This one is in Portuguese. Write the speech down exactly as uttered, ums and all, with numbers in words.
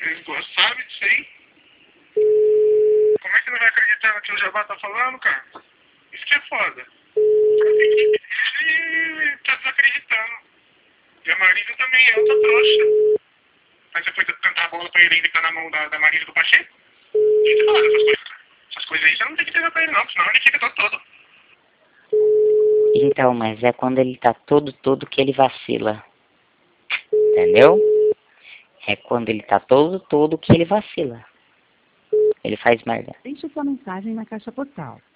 Eles gostam, sabe disso aí? Como é que não vai acreditar no que o Jabá tá falando, cara? Isso que é foda. Ele tá desacreditando. E a Marisa também é outra trouxa. Aí você foi cantar a bola pra ele ainda que tá na mão da, da Marisa do Pacheco? E você fala dessas coisas. Essas coisas aí você não tem que entregar pra ele não, senão ele fica todo todo. Então, mas é quando ele tá todo, todo que ele vacila. Entendeu? É quando ele tá todo, todo que ele vacila. Ele faz merda. Deixe sua mensagem na caixa postal.